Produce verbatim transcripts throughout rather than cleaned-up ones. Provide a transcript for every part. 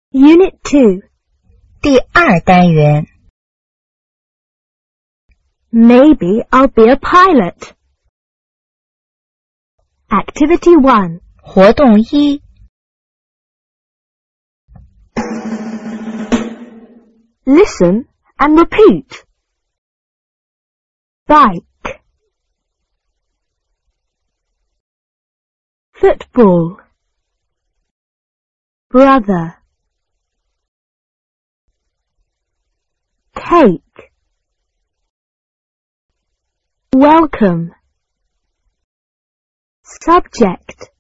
Unit two. 第二单元 Maybe I'll be a pilot. Activity one. 活动一 Listen and repeat. Bike. Football. Brother. Cake. Welcome. Subject.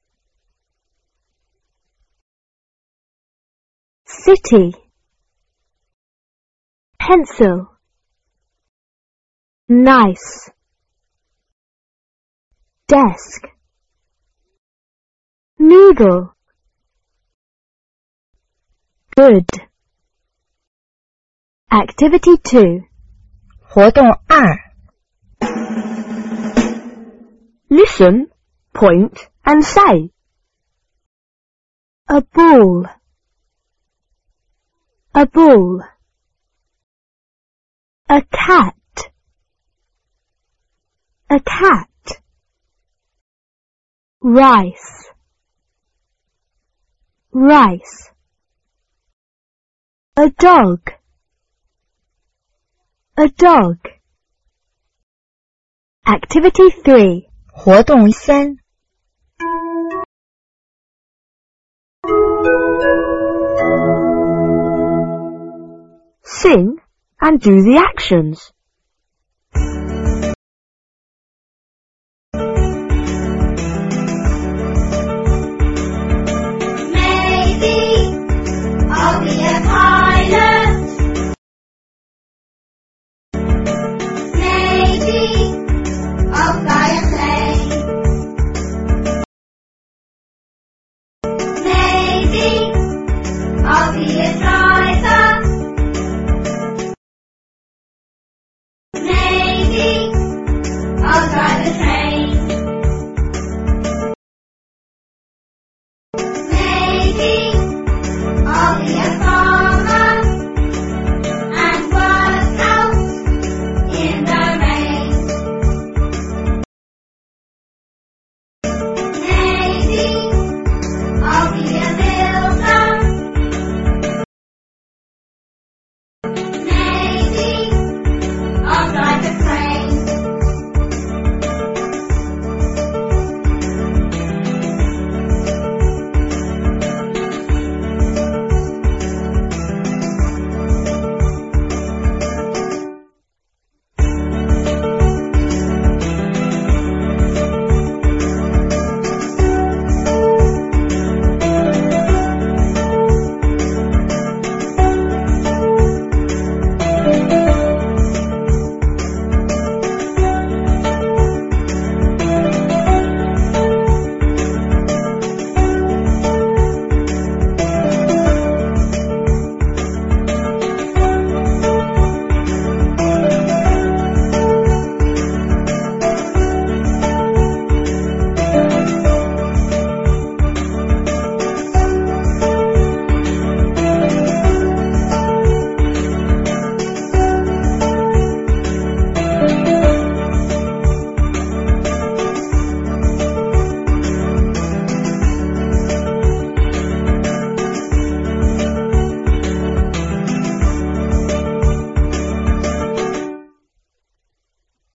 City. Pencil. Nice. Desk. Noodle. Good. Activity two. 活动二 Listen, point and say. A ball. A ball. A cat. A cat. Rice. Rice. A dog. A dog. Activity three. 活动三 Sing and do the actions.